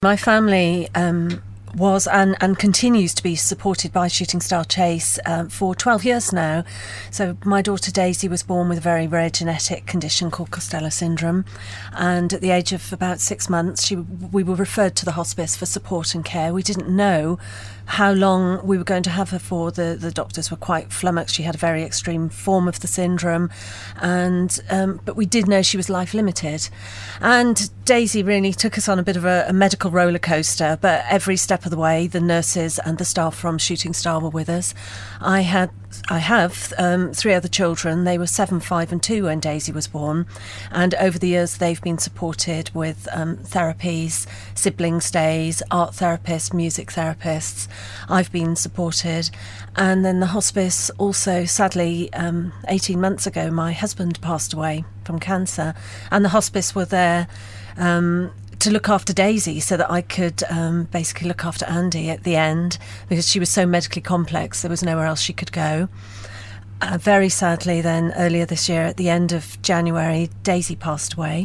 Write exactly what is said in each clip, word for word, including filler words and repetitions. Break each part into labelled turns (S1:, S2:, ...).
S1: My family um, was and, and continues to be supported by Shooting Star Chase um, for twelve years now. So my daughter Daisy was born with a very rare genetic condition called Costello syndrome, and at the age of about six months she, we were referred to the hospice for support and care. We didn't know how long we were going to have her for. The, the doctors were quite flummoxed. She had a very extreme form of the syndrome, and um, but we did know she was life limited. And Daisy really took us on a bit of a, a medical roller coaster, but every step of the way the nurses and the staff from Shooting Star were with us. I had I have um, three other children. They were seven, five and two when Daisy was born, and over the years they've been supported with um, therapies, sibling stays, art therapists, music therapists. I've been supported, and then the hospice also, sadly, um, eighteen months ago my husband passed away from cancer, and the hospice were there um, to look after Daisy so that I could um, basically look after Andy at the end, because she was so medically complex there was nowhere else she could go. Uh, very sadly then, earlier this year at the end of January, Daisy passed away,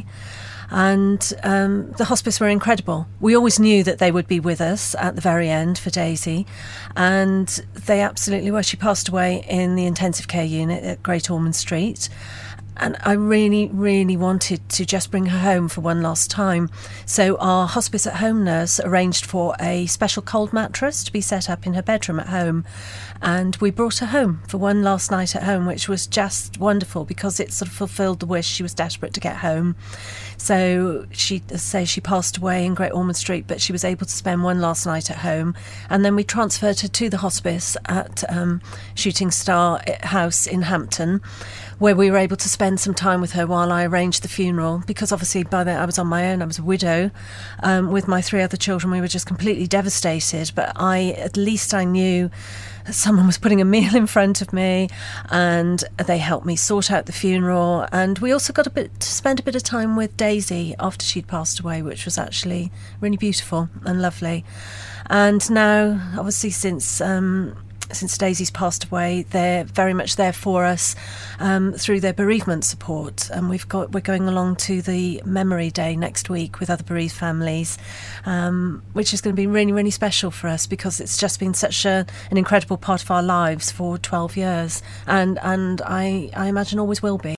S1: and um, the hospice were incredible. We always knew that they would be with us at the very end for Daisy, and they absolutely were. She passed away in the intensive care unit at Great Ormond Street. And I really, really wanted to just bring her home for one last time. So our hospice at home nurse arranged for a special cold mattress to be set up in her bedroom at home. And we brought her home for one last night at home, which was just wonderful because it sort of fulfilled the wish. She was desperate to get home. So she, say she passed away in Great Ormond Street, but she was able to spend one last night at home. And then we transferred her to the hospice at um, Shooting Star House in Hampton, where we were able to spend some time with her while I arranged the funeral, because obviously by then I was on my own. I was a widow um, with my three other children. We were just completely devastated, but I at least I knew someone was putting a meal in front of me, and they helped me sort out the funeral. And we also got a bit to spend a bit of time with Daisy after she'd passed away, which was actually really beautiful and lovely. And now, obviously, since um, since Daisy's passed away, they're very much there for us um, through their bereavement support. And we've got we're going along to the Memory Day next week with other bereaved families, um, which is going to be really, really special for us because it's just been such a, an incredible part of our lives for twelve years, and and I, I imagine always will be.